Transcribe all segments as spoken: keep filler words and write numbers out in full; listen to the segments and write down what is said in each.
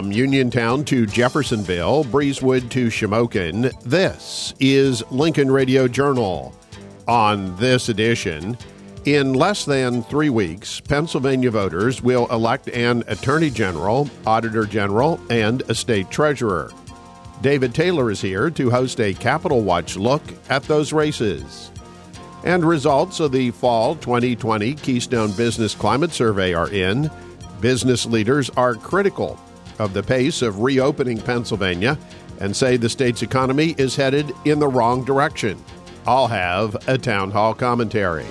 From Uniontown to Jeffersonville, Breezewood to Shamokin, this is Lincoln Radio Journal. On this edition, in less than three weeks, Pennsylvania voters will elect an Attorney General, Auditor General, and a State Treasurer. David Taylor is here to host a Capitol Watch look at those races. And results of the Fall twenty twenty Keystone Business Climate Survey are in. Business leaders are critical of the pace of reopening Pennsylvania and say the state's economy is headed in the wrong direction. I'll have a town hall commentary.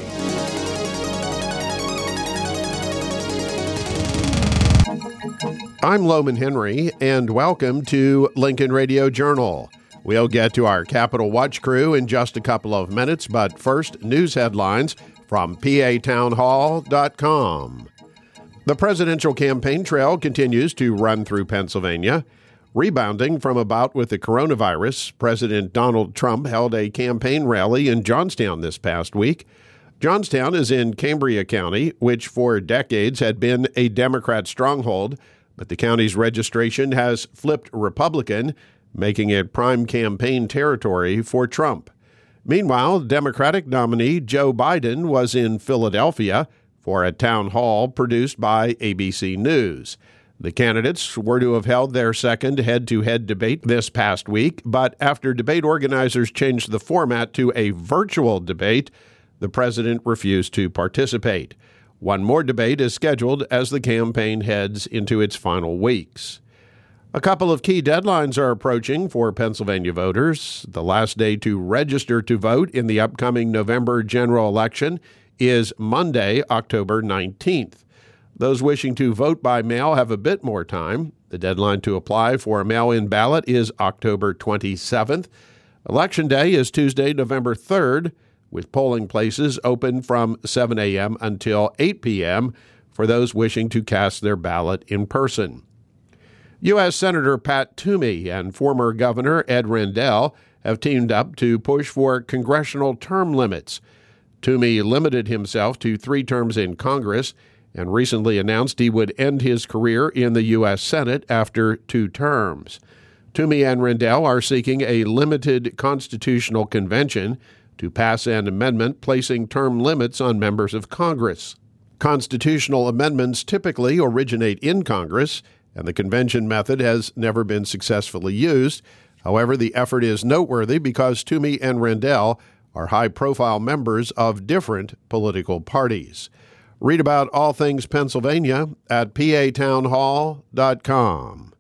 I'm Loman Henry, and welcome to Lincoln Radio Journal. We'll get to our Capitol Watch crew in just a couple of minutes, but first, news headlines from P A town hall dot com. The presidential campaign trail continues to run through Pennsylvania. Rebounding from a bout with the coronavirus, President Donald Trump held a campaign rally in Johnstown this past week. Johnstown is in Cambria County, which for decades had been a Democrat stronghold, but the county's registration has flipped Republican, making it prime campaign territory for Trump. Meanwhile, Democratic nominee Joe Biden was in Philadelphia for a town hall produced by A B C News. The candidates were to have held their second head-to-head debate this past week, but after debate organizers changed the format to a virtual debate, the president refused to participate. One more debate is scheduled as the campaign heads into its final weeks. A couple of key deadlines are approaching for Pennsylvania voters. The last day to register to vote in the upcoming November general election is Monday, October nineteenth. Those wishing to vote by mail have a bit more time. The deadline to apply for a mail-in ballot is October twenty-seventh. Election Day is Tuesday, November third, with polling places open from seven a.m. until eight p.m. for those wishing to cast their ballot in person. U S. Senator Pat Toomey and former Governor Ed Rendell have teamed up to push for congressional term limits. Toomey limited himself to three terms in Congress and recently announced he would end his career in the U S. Senate after two terms. Toomey and Rendell are seeking a limited constitutional convention to pass an amendment placing term limits on members of Congress. Constitutional amendments typically originate in Congress, and the convention method has never been successfully used. However, the effort is noteworthy because Toomey and Rendell are high-profile members of different political parties. Read about all things Pennsylvania at P A town hall dot com.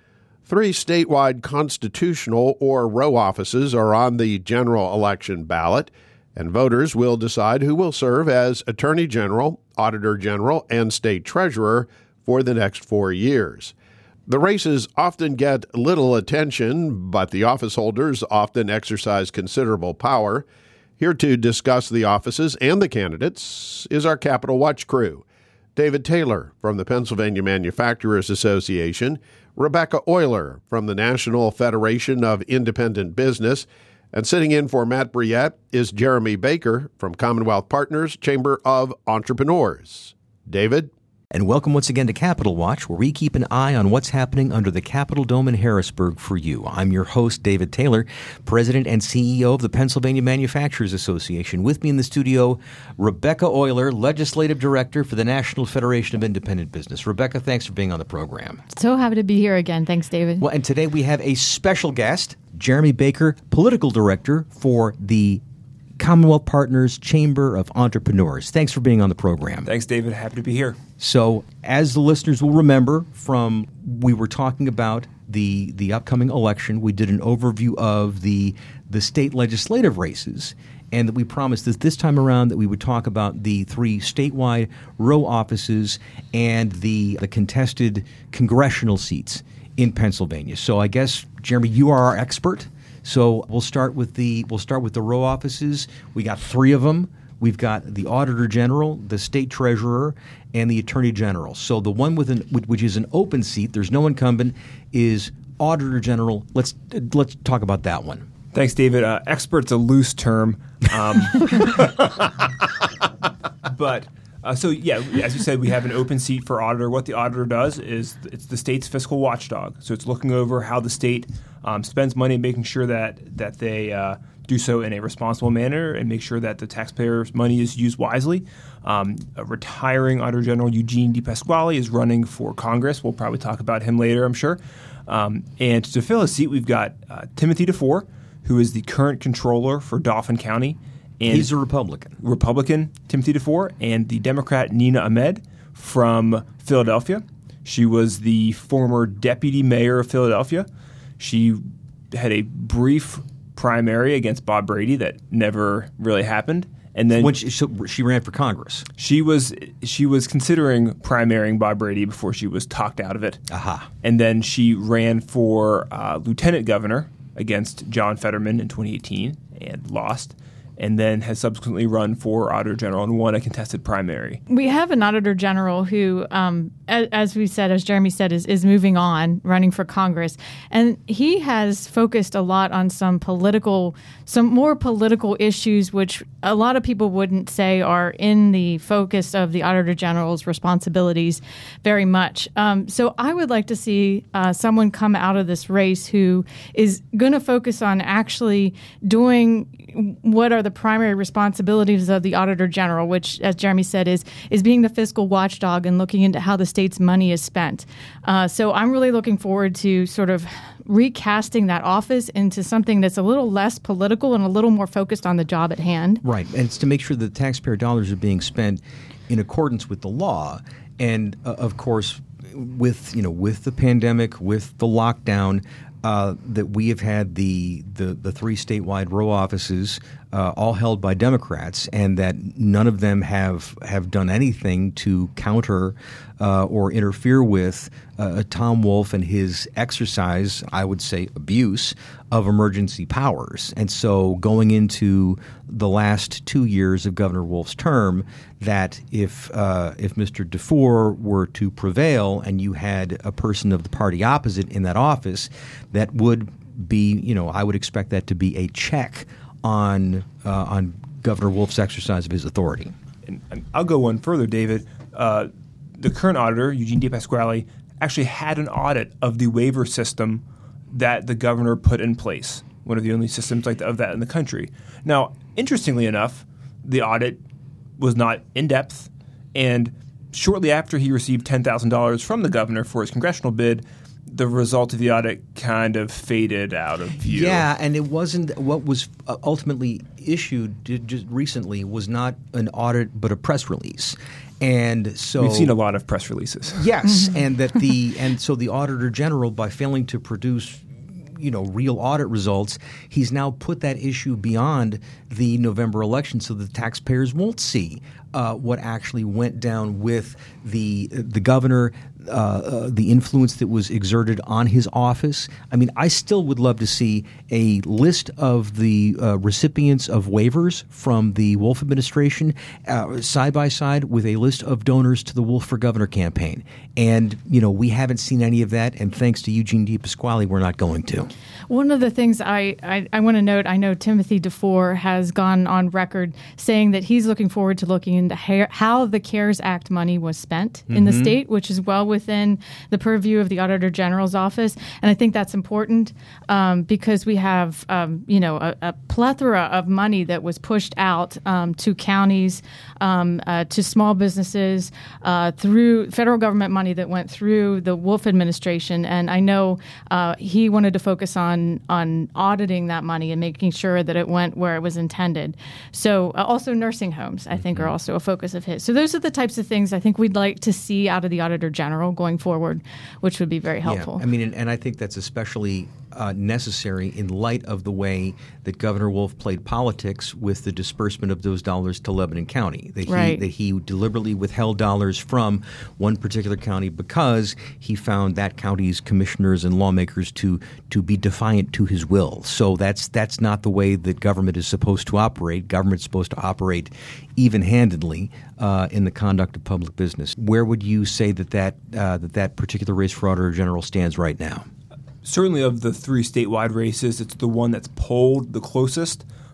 Three statewide constitutional or row offices are on the general election ballot, and voters will decide who will serve as Attorney General, Auditor General, and State Treasurer for the next four years. The races often get little attention, but the office holders often exercise considerable power. Here to discuss the offices and the candidates is our Capitol Watch crew. David Taylor from the Pennsylvania Manufacturers Association, Rebecca Euler from the National Federation of Independent Business, and sitting in for Matt Briette is Jeremy Baker from Commonwealth Partners Chamber of Entrepreneurs. David? And welcome once again to Capitol Watch, where we keep an eye on what's happening under the Capitol Dome in Harrisburg for you. I'm your host, David Taylor, President and C E O of the Pennsylvania Manufacturers Association. With me in the studio, Rebecca Euler, Legislative Director for the National Federation of Independent Business. Rebecca, thanks for being on the program. So happy to be here again. Thanks, David. Well, and today we have a special guest, Jeremy Baker, Political Director for the Commonwealth Partners Chamber of Entrepreneurs. Thanks for being on the program. Thanks, David. Happy to be here. So, as the listeners will remember from, we were talking about the the upcoming election. We did an overview of the the state legislative races, and that we promised that this time around that we would talk about the three statewide row offices and the the contested congressional seats in Pennsylvania. So, I guess, Jeremy, you are our expert. So we'll start with the we'll start with the row offices. We got three of them. We've got the Auditor General, the State Treasurer, and the Attorney General. So the one with an which is an open seat, there's no incumbent, is Auditor General. Let's let's talk about that one. Thanks, David. Uh, expert's a loose term, um, but Uh, so, yeah, as you said, we have an open seat for auditor. What the auditor does is it's the state's fiscal watchdog. So it's looking over how the state um, spends money and making sure that, that they uh, do so in a responsible manner and make sure that the taxpayers' money is used wisely. Um, a retiring Auditor General Eugene DePasquale is running for Congress. We'll probably talk about him later, I'm sure. Um, and to fill his seat, we've got uh, Timothy DeFore, who is the current controller for Dauphin County. And He's a Republican. Republican Timothy DeFore, and the Democrat Nina Ahmed from Philadelphia. She was the former deputy mayor of Philadelphia. She had a brief primary against Bob Brady that never really happened. And then when she, she ran for Congress. She was she was considering primarying Bob Brady before she was talked out of it. Aha. And then she ran for uh, lieutenant governor against John Fetterman in twenty eighteen and lost, and then has subsequently run for Auditor General and won a contested primary. We have an Auditor General who, um, as, as we said, as Jeremy said, is, is moving on, running for Congress. And he has focused a lot on some political, some more political issues, which a lot of people wouldn't say are in the focus of the Auditor General's responsibilities very much. Um, so I would like to see uh, someone come out of this race who is going to focus on actually doing what are the primary responsibilities of the Auditor General, which, as Jeremy said, is is being the fiscal watchdog and looking into how the state's money is spent. Uh, so I'm really looking forward to sort of recasting that office into something that's a little less political and a little more focused on the job at hand. Right, and it's to make sure that taxpayer dollars are being spent in accordance with the law. And, uh, of course, with, you know, with the pandemic, with the lockdown, Uh, that we have had the, the, the three statewide row offices uh, all held by Democrats, and that none of them have, have done anything to counter uh, or interfere with uh, Tom Wolf and his exercise, I would say, abuse of emergency powers. And so going into the last two years of Governor Wolf's term, that if uh, if Mister DeFore were to prevail and you had a person of the party opposite in that office, that would be, you know, I would expect that to be a check on uh, on Governor Wolf's exercise of his authority. And, and I'll go one further, David. Uh, the current auditor, Eugene DePasquale, actually had an audit of the waiver system that the governor put in place, one of the only systems like that, of that in the country. Now, interestingly enough, the audit was not in-depth, and shortly after he received ten thousand dollars from the governor for his congressional bid, the result of the audit kind of faded out of view. Yeah, and it wasn't what was ultimately issued just recently was not an audit but a press release. And so we've seen a lot of press releases. Yes, and that the and so the Auditor General, by failing to produce, you know, real audit results, he's now put that issue beyond the November election, so the taxpayers won't see uh, what actually went down with the the governor, uh, uh, the influence that was exerted on his office. I mean, I still would love to see a list of the uh, recipients of waivers from the Wolf administration uh, side by side with a list of donors to the Wolf for Governor campaign. And, you know, we haven't seen any of that, and thanks to Eugene DePasquale, we're not going to. One of the things I, I, I want to note, I know Timothy DeFore has gone on record saying that he's looking forward to looking into how, how the CARES Act money was spent mm-hmm. in the state, which is well within the purview of the Auditor General's office. And I think that's important um, because we have, um, you know, a, a plethora of money that was pushed out um, to counties, um, uh, to small businesses, uh, through federal government money that went through the Wolf administration. And I know uh, he wanted to focus on, on auditing that money and making sure that it went where it was intended. So uh, also nursing homes, I think, mm-hmm. are also a focus of his. So those are the types of things I think we'd like to see out of the Auditor General going forward, which would be very helpful. Yeah, I mean, and, and I think that's especially uh, necessary in light of the way that Governor Wolf played politics with the disbursement of those dollars to Lebanon County. That he, right. that he deliberately withheld dollars from one particular county because he found that county's commissioners and lawmakers to to be defiant to his will. So that's that's not the way that government is supposed to operate. Government's supposed to operate even-handedly uh, in the conduct of public business. Where would you say that that, uh, that that particular race for Auditor General stands right now? Certainly of the three statewide races, it's the one that's polled the closest.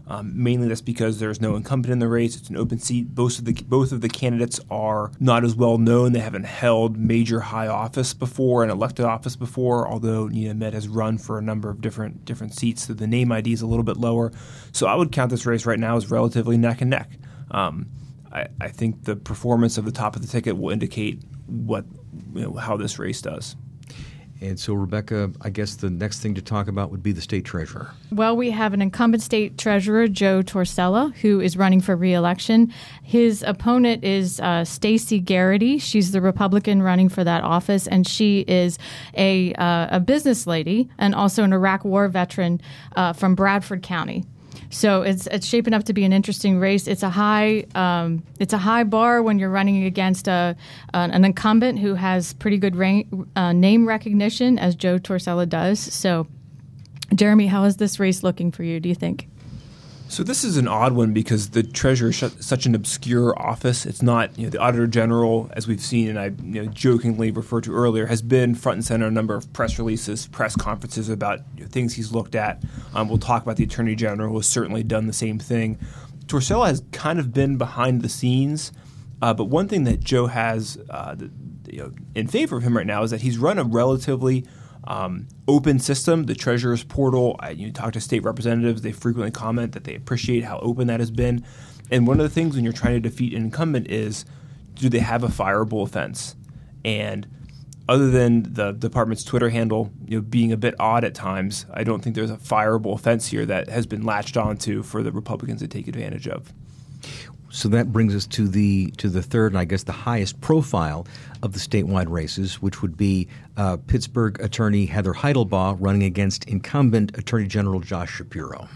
Um, mainly that's because there's no incumbent in the race. It's an open seat. Both of the both of the candidates are not as well known. They haven't held major high office before and elected office before, although Nina Ahmed has run for a number of different different seats, so the name I D is a little bit lower. So I would count this race right now as relatively neck and neck. Um, I, I think the performance of the top of the ticket will indicate what you know, how this race does. And so, Rebecca, I guess the next thing to talk about would be the state treasurer. Well, we have an incumbent state treasurer, Joe Torsella, who is running for re-election. His opponent is uh, Stacey Garrity. She's the Republican running for that office, and she is a, uh, a business lady and also an Iraq War veteran uh, from Bradford County. So it's it's shaping up to be an interesting race. It's a high um, it's a high bar when you're running against a an, an incumbent who has pretty good ra- uh, name recognition, as Joe Torsella does. So, Jeremy, how is this race looking for you, do you think? So this is an odd one because the treasurer is such an obscure office. It's not, you know, the auditor general, as we've seen and I you know, jokingly referred to earlier, has been front and center in a number of press releases, press conferences about you know, things he's looked at. Um, we'll talk about the attorney general, who has certainly done the same thing. Torsella has kind of been behind the scenes, uh, but one thing that Joe has uh, the, you know, in favor of him right now is that he's run a relatively Um, open system. The treasurer's portal, I, you talk to state representatives, they frequently comment that they appreciate how open that has been. And one of the things when you're trying to defeat an incumbent is, do they have a fireable offense? And other than the department's Twitter handle you know, being a bit odd at times, I don't think there's a fireable offense here that has been latched onto for the Republicans to take advantage of. So that brings us to the to the third and I guess the highest profile of the statewide races, which would be uh, Pittsburgh attorney Heather Heidelbaugh running against incumbent Attorney General Josh Shapiro.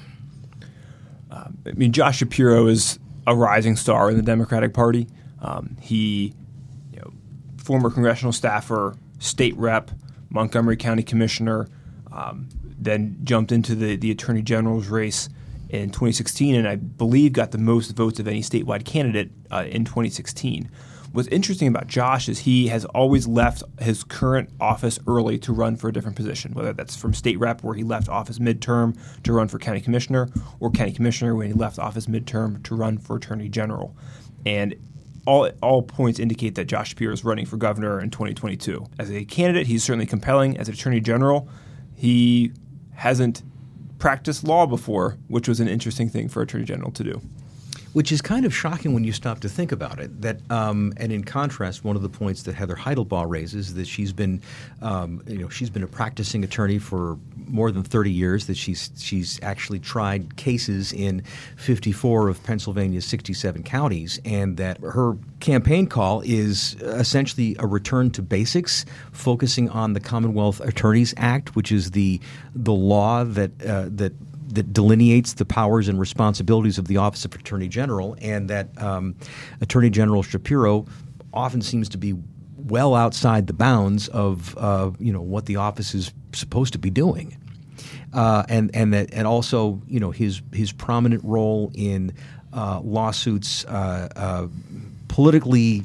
Um, I mean, Josh Shapiro is a rising star in the Democratic Party. Um, he, you know, former congressional staffer, state rep, Montgomery County commissioner, um, then jumped into the, the Attorney General's race in twenty sixteen, and I believe got the most votes of any statewide candidate uh, in twenty sixteen. What's interesting about Josh is he has always left his current office early to run for a different position, whether that's from state rep where he left office midterm to run for county commissioner, or county commissioner when he left office midterm to run for attorney general. And all all points indicate that Josh Shapiro is running for governor in twenty twenty-two. As a candidate, he's certainly compelling. As attorney general, he hasn't practiced law before, which was an interesting thing for attorney general to do. Which is kind of shocking when you stop to think about it. That um, and in contrast, one of the points that Heather Heidelbaugh raises is that she's been, um, you know, she's been a practicing attorney for more than thirty years. That she's she's actually tried cases in fifty-four of Pennsylvania's sixty-seven counties, and that her campaign call is essentially a return to basics, focusing on the Commonwealth Attorneys Act, which is the the law that uh, that. that delineates the powers and responsibilities of the Office of Attorney General, and that um, Attorney General Shapiro often seems to be well outside the bounds of uh, you know what the office is supposed to be doing, uh, and and that and also you know his his prominent role in uh, lawsuits, uh, uh, politically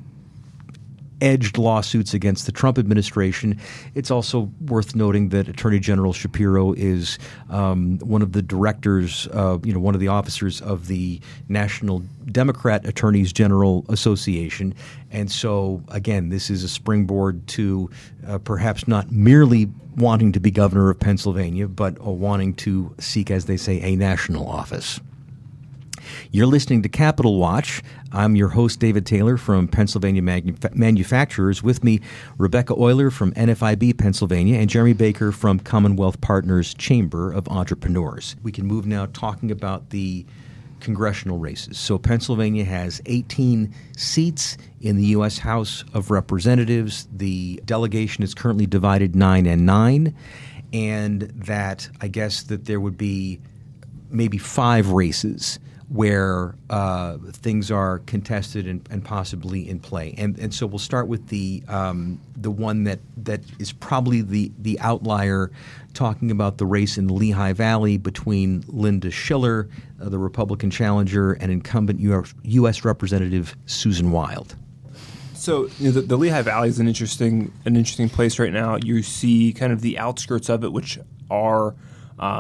edged lawsuits against the Trump administration. It's also worth noting that Attorney General Shapiro is um, one of the directors, uh, you know, one of the officers of the National Democrat Attorneys General Association. And so, again, this is a springboard to uh, perhaps not merely wanting to be governor of Pennsylvania, but uh, wanting to seek, as they say, a national office. You're listening to Capital Watch. I'm your host, David Taylor from Pennsylvania Manuf- Manufacturers. With me, Rebecca Euler from N F I B Pennsylvania and Jeremy Baker from Commonwealth Partners Chamber of Entrepreneurs. We can move now talking about the congressional races. So Pennsylvania has eighteen seats in the U S House of Representatives. The delegation is currently divided nine and nine, and that I guess that there would be maybe five races where uh, things are contested and, and possibly in play. And and so we'll start with the um, the one that, that is probably the, the outlier, talking about the race in the Lehigh Valley between Linda Schiller, uh, the Republican challenger, and incumbent U S Representative Susan Wild. So you know, the, the Lehigh Valley is an interesting an interesting place right now. You see kind of the outskirts of it, which are um,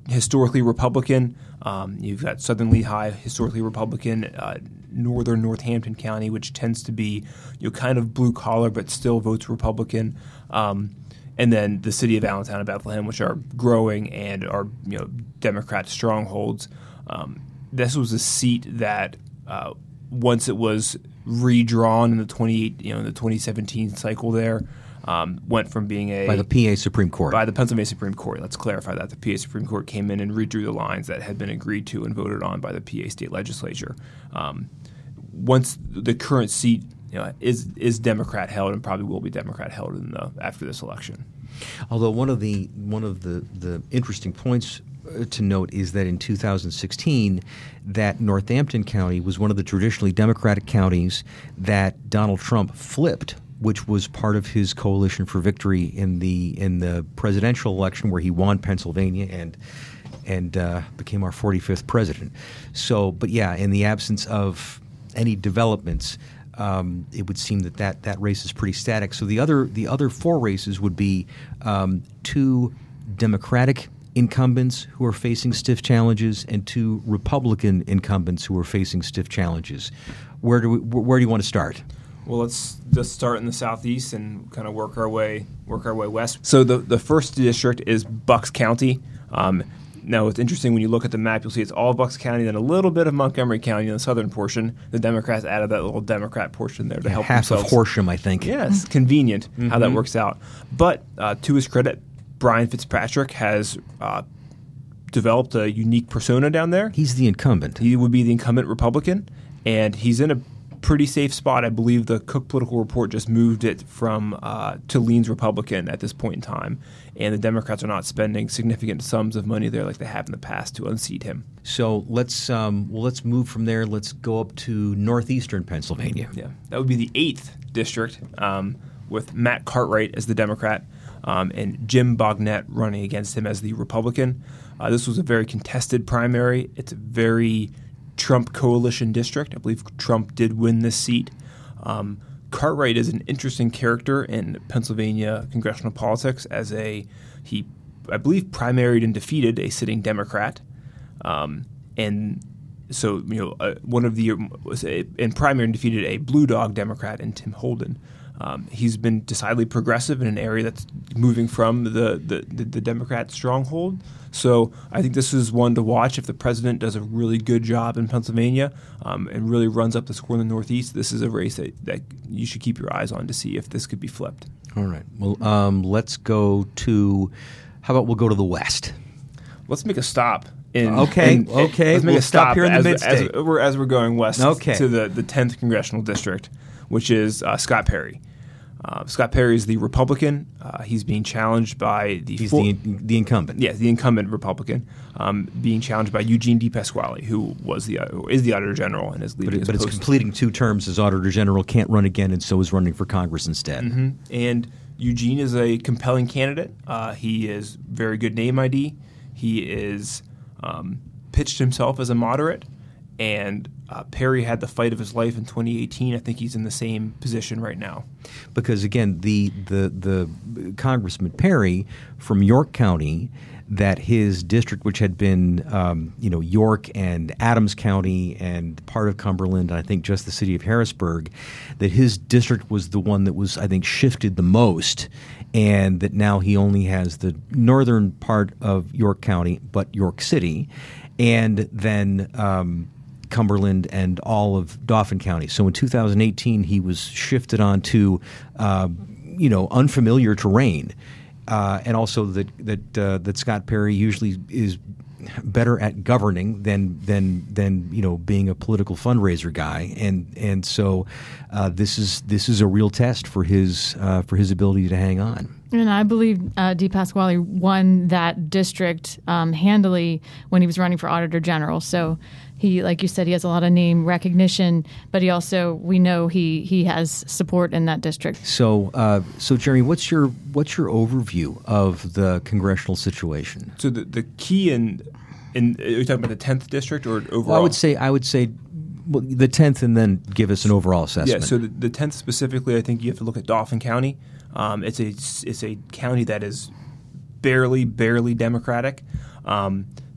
historically Republican. Um, you've got Southern Lehigh, historically Republican. Uh, Northern Northampton County, which tends to be you know kind of blue collar but still votes Republican. Um, and then the city of Allentown and Bethlehem, which are growing and are you know Democrat strongholds. Um, this was a seat that uh, once it was redrawn in the twenty you know the twenty seventeen cycle there. Um, went from being a by the P A Supreme Court. By the Pennsylvania Supreme Court. Let's clarify that. The P A Supreme Court came in and redrew the lines that had been agreed to and voted on by the P A state legislature. Um, once the current seat you know, is is Democrat held and probably will be Democrat held in the, after this election. Although one of the one of the, the interesting points to note is that in two thousand sixteen, that Northampton County was one of the traditionally Democratic counties that Donald Trump flipped, which was part of his coalition for victory in the in the presidential election where he won Pennsylvania and and uh, became our forty-fifth president. So, but yeah, in the absence of any developments, um, it would seem that, that that race is pretty static. So the other the other four races would be um, two Democratic incumbents who are facing stiff challenges and two Republican incumbents who are facing stiff challenges. Where do we, where do you want to start? Well, let's just start in the southeast and kind of work our way work our way west. So the the first district is Bucks County. Um, now, it's interesting when you look at the map, you'll see it's all Bucks County, then a little bit of Montgomery County in the southern portion. The Democrats added that little Democrat portion there to help half themselves. Half of Horsham, I think. Yeah, it's convenient mm-hmm. how that works out. But uh, to his credit, Brian Fitzpatrick has uh, developed a unique persona down there. He's the incumbent. He would be the incumbent Republican, and he's in a pretty safe spot. I believe the Cook Political Report just moved it from uh, to leans Republican at this point in time, and the Democrats are not spending significant sums of money there like they have in the past to unseat him. So let's um, well let's move from there. Let's go up to northeastern Pennsylvania. Yeah, that would be the eighth district um, with Matt Cartwright as the Democrat um, and Jim Bognett running against him as the Republican. Uh, this was a very contested primary. It's a very Trump coalition district. I believe Trump did win this seat. Um, Cartwright is an interesting character in Pennsylvania congressional politics as a he, I believe, primaried and defeated a sitting Democrat, um, and so you know uh, one of the was a, and primaried and defeated a blue dog Democrat in Tim Holden. Um, he's been decidedly progressive in an area that's moving from the, the, the, the Democrat stronghold. So I think this is one to watch. If the president does a really good job in Pennsylvania um, and really runs up the score in the Northeast, this is a race that, that you should keep your eyes on to see if this could be flipped. All right. Well, um, let's go to – how about we'll go to the West? Let's make a stop. In, okay, in, okay. Let's make we'll a stop, stop here in the as, mid-state. As we're, as we're going west okay. to the, the tenth Congressional District, which is uh, Scott Perry. Uh, Scott Perry is the Republican. Uh, he's being challenged by the he's full, the, the incumbent. Yes, the incumbent Republican, um, being challenged by Eugene DePasquale, who was the uh, is the Auditor General and is leading. But, it, his but it's post. completing two terms as Auditor General, can't run again, and so is running for Congress instead. Mm-hmm. And Eugene is a compelling candidate. Uh, he is very good name I D. He is um, pitched himself as a moderate. And uh, Perry had the fight of his life in twenty eighteen. I think he's in the same position right now. Because again, the the the Congressman Perry from York County, that his district, which had been um, you know York and Adams County and part of Cumberland, and I think just the city of Harrisburg, that his district was the one that was I think shifted the most, and that now he only has the northern part of York County, but York City, and then. Um, Cumberland and all of Dauphin County. So in two thousand eighteen, he was shifted onto, uh, you know, unfamiliar terrain, uh, and also that that uh, that Scott Perry usually is better at governing than than than you know being a political fundraiser guy, and and so uh, this is this is a real test for his uh, for his ability to hang on. And I believe uh, DePasquale won that district um, handily when he was running for Auditor General. So he, like you said, he has a lot of name recognition, but he also, we know he, he has support in that district. So, uh, so Jeremy, what's your what's your overview of the congressional situation? So the the key in in are you talking about the tenth district or overall? Well, I would say I would say. Well, the tenth, and then give us an overall assessment. Yeah, so the, the tenth specifically, I think you have to look at Dauphin County. Um, it's a it's a county that is barely, barely Democratic. Um,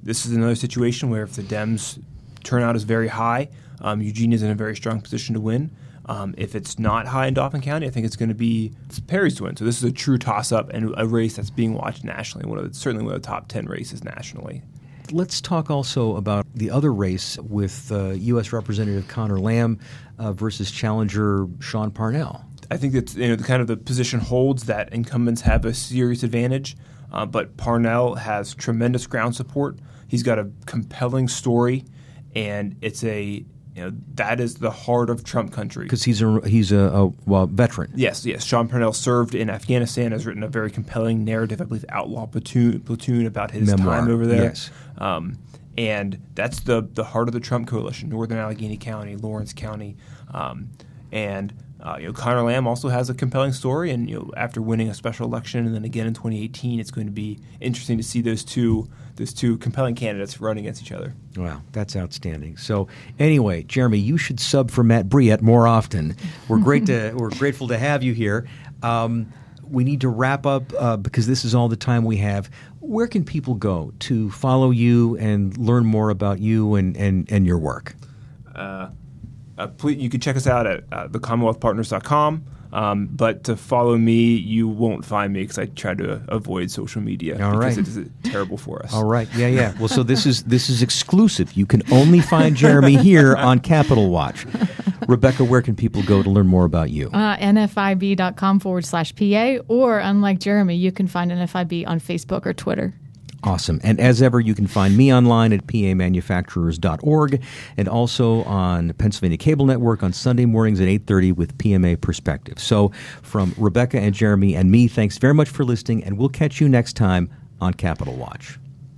this is another situation where if the Dems turnout is very high, um, Eugene is in a very strong position to win. Um, if it's not high in Dauphin County, I think it's going to be Perry's to win. So this is a true toss-up and a race that's being watched nationally. One of the, certainly one of the top ten races nationally. Let's talk also about the other race with uh, U S Representative Conor Lamb uh, versus challenger Sean Parnell. I think that you know the kind of the position holds that incumbents have a serious advantage, uh, but Parnell has tremendous ground support. He's got a compelling story, and it's a you know that is the heart of Trump country. Because he's a he's a, a well, veteran. Yes, yes. Sean Parnell served in Afghanistan, has written a very compelling narrative, I believe, Outlaw Platoon, Platoon about his Memoir. time over there. Yes. Um, and that's the the heart of the Trump coalition: Northern Allegheny County, Lawrence County, um, and. Uh, you know, Conor Lamb also has a compelling story, and you know, after winning a special election and then again in twenty eighteen, it's going to be interesting to see those two those two compelling candidates run against each other. Wow, that's outstanding. So, anyway, Jeremy, you should sub for Matt Briette more often. We're great to we're grateful to have you here. Um, we need to wrap up uh, because this is all the time we have. Where can people go to follow you and learn more about you and and, and your work? Uh, Uh, please, you can check us out at uh, the commonwealth partners dot com. Um, but to follow me, you won't find me because I try to avoid social media All because right. it is terrible for us. All right. Yeah, yeah. Well, so this is this is exclusive. You can only find Jeremy here on Capital Watch. Rebecca, where can people go to learn more about you? Uh, N F I B dot com forward slash P A, or unlike Jeremy, you can find N F I B on Facebook or Twitter. Awesome. And as ever, you can find me online at P A manufacturers dot org and also on Pennsylvania Cable Network on Sunday mornings at eight thirty with P M A Perspective. So from Rebecca and Jeremy and me, thanks very much for listening, and we'll catch you next time on Capital Watch.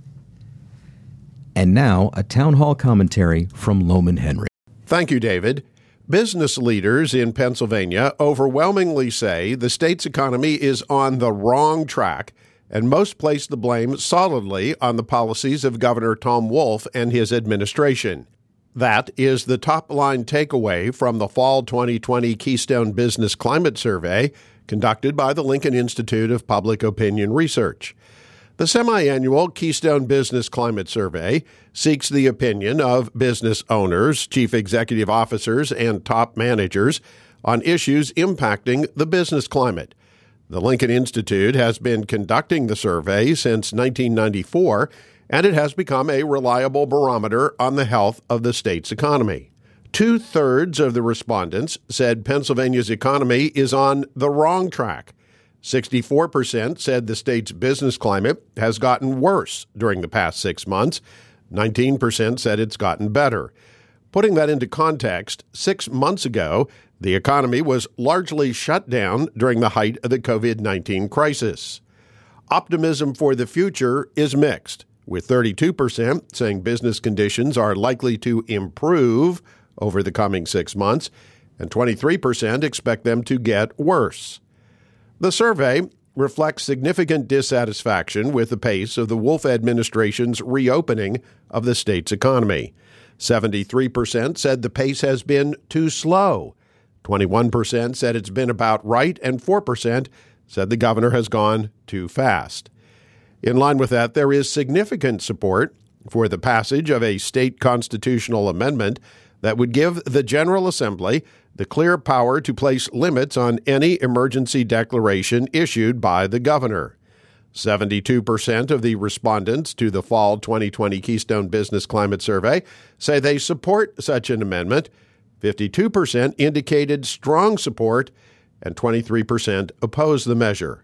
And now, a town hall commentary from Lohman Henry. Thank you, David. Business leaders in Pennsylvania overwhelmingly say the state's economy is on the wrong track, and most place the blame solidly on the policies of Governor Tom Wolf and his administration. That is the top-line takeaway from the Fall twenty twenty Keystone Business Climate Survey conducted by the Lincoln Institute of Public Opinion Research. The semi-annual Keystone Business Climate Survey seeks the opinion of business owners, chief executive officers, and top managers on issues impacting the business climate. The Lincoln Institute has been conducting the survey since nineteen ninety-four, and it has become a reliable barometer on the health of the state's economy. Two-thirds of the respondents said Pennsylvania's economy is on the wrong track. sixty-four percent said the state's business climate has gotten worse during the past six months. nineteen percent said it's gotten better. Putting that into context, six months ago, the economy was largely shut down during the height of the covid nineteen crisis. Optimism for the future is mixed, with thirty-two percent saying business conditions are likely to improve over the coming six months, and twenty-three percent expect them to get worse. The survey reflects significant dissatisfaction with the pace of the Wolf administration's reopening of the state's economy. seventy-three percent said the pace has been too slow. twenty-one percent said it's been about right, and four percent said the governor has gone too fast. In line with that, there is significant support for the passage of a state constitutional amendment that would give the General Assembly the clear power to place limits on any emergency declaration issued by the governor. seventy-two percent of the respondents to the Fall twenty twenty Keystone Business Climate Survey say they support such an amendment. fifty-two percent indicated strong support, and twenty-three percent oppose the measure.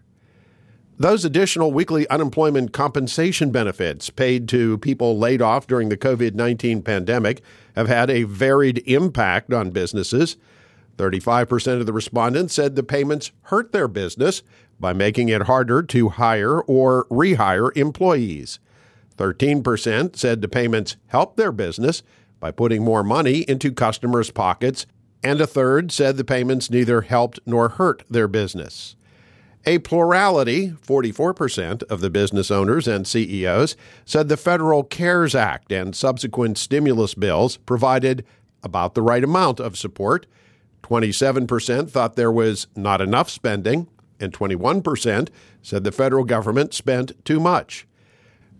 Those additional weekly unemployment compensation benefits paid to people laid off during the covid nineteen pandemic have had a varied impact on businesses. thirty-five percent of the respondents said the payments hurt their business by making it harder to hire or rehire employees. thirteen percent said the payments helped their business by putting more money into customers' pockets, and a third said the payments neither helped nor hurt their business. A plurality, forty-four percent of the business owners and C E Os, said the Federal CARES Act and subsequent stimulus bills provided about the right amount of support. twenty-seven percent thought there was not enough spending, and twenty-one percent said the federal government spent too much.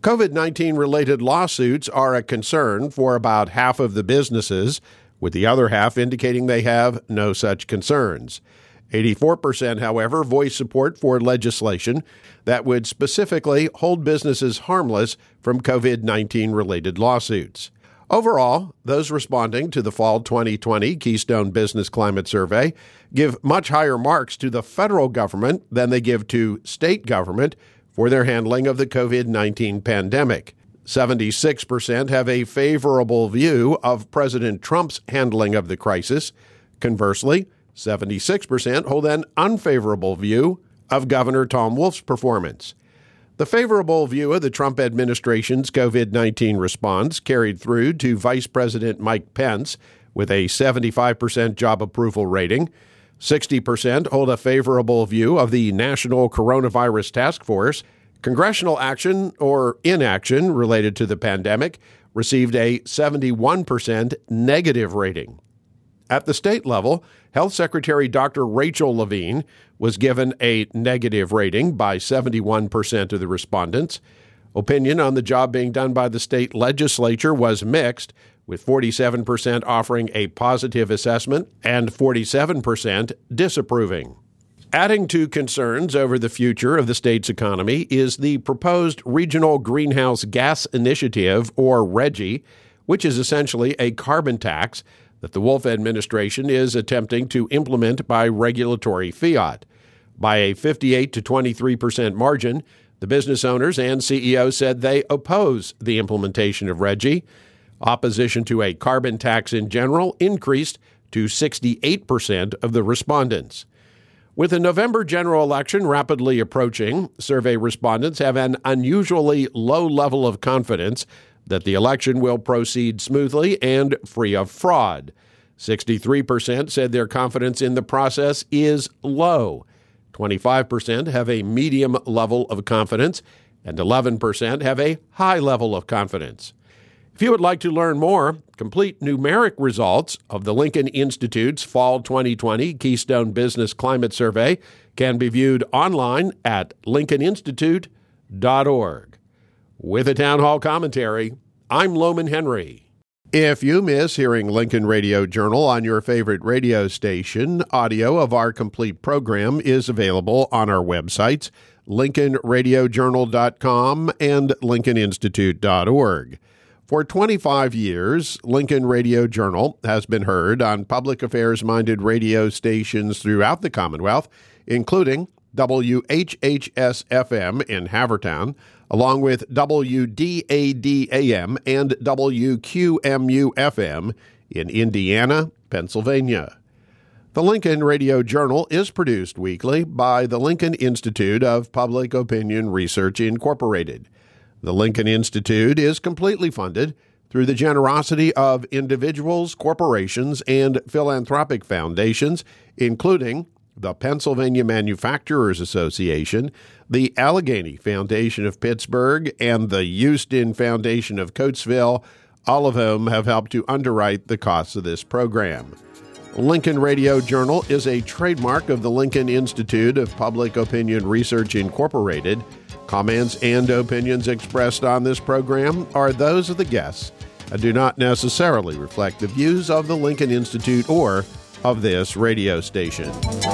COVID nineteen related lawsuits are a concern for about half of the businesses, with the other half indicating they have no such concerns. eighty-four percent, however, voice support for legislation that would specifically hold businesses harmless from COVID nineteen related lawsuits. Overall, those responding to the fall twenty twenty Keystone Business Climate Survey give much higher marks to the federal government than they give to state government for their handling of the COVID nineteen pandemic. seventy-six percent have a favorable view of President Trump's handling of the crisis. Conversely, seventy-six percent hold an unfavorable view of Governor Tom Wolf's performance. The favorable view of the Trump administration's COVID nineteen response carried through to Vice President Mike Pence with a seventy-five percent job approval rating. sixty percent hold a favorable view of the National Coronavirus Task Force. Congressional action or inaction related to the pandemic received a seventy-one percent negative rating. At the state level, Health Secretary Doctor Rachel Levine was given a negative rating by seventy-one percent of the respondents. Opinion on the job being done by the state legislature was mixed, with forty-seven percent offering a positive assessment and forty-seven percent disapproving. Adding to concerns over the future of the state's economy is the proposed Regional Greenhouse Gas Initiative, or RGGI, which is essentially a carbon tax that the Wolf administration is attempting to implement by regulatory fiat. By a fifty-eight to twenty-three percent margin, the business owners and C E Os said they oppose the implementation of RGGI. Opposition to a carbon tax in general increased to sixty-eight percent of the respondents. With the November general election rapidly approaching, survey respondents have an unusually low level of confidence that the election will proceed smoothly and free of fraud. sixty-three percent said their confidence in the process is low. twenty-five percent have a medium level of confidence, and eleven percent have a high level of confidence. If you would like to learn more, complete numeric results of the Lincoln Institute's Fall twenty twenty Keystone Business Climate Survey can be viewed online at lincoln institute dot org. With a town hall commentary, I'm Loman Henry. If you miss hearing Lincoln Radio Journal on your favorite radio station, audio of our complete program is available on our websites, lincoln radio journal dot com and lincoln institute dot org. For twenty-five years, Lincoln Radio Journal has been heard on public affairs-minded radio stations throughout the Commonwealth, including W H H S F M in Havertown, along with W D A D A M and W Q M U F M in Indiana, Pennsylvania. The Lincoln Radio Journal is produced weekly by the Lincoln Institute of Public Opinion Research, Incorporated. The Lincoln Institute is completely funded through the generosity of individuals, corporations, and philanthropic foundations, including the Pennsylvania Manufacturers Association, the Allegheny Foundation of Pittsburgh, and the Houston Foundation of Coatesville, all of whom have helped to underwrite the costs of this program. Lincoln Radio Journal is a trademark of the Lincoln Institute of Public Opinion Research, Incorporated. Comments and opinions expressed on this program are those of the guests and do not necessarily reflect the views of the Lincoln Institute or of this radio station.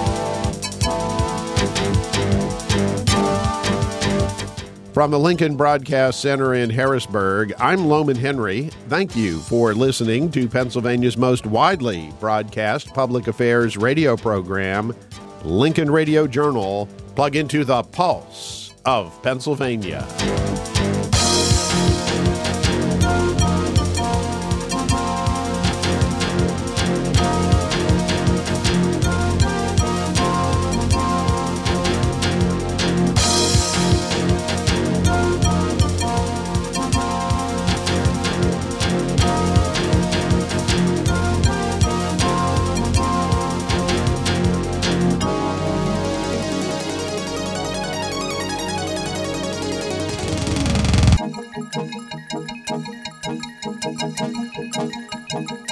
From the Lincoln Broadcast Center in Harrisburg, I'm Loman Henry. Thank you for listening to Pennsylvania's most widely broadcast public affairs radio program, Lincoln Radio Journal. Plug into the pulse of Pennsylvania. Thank you.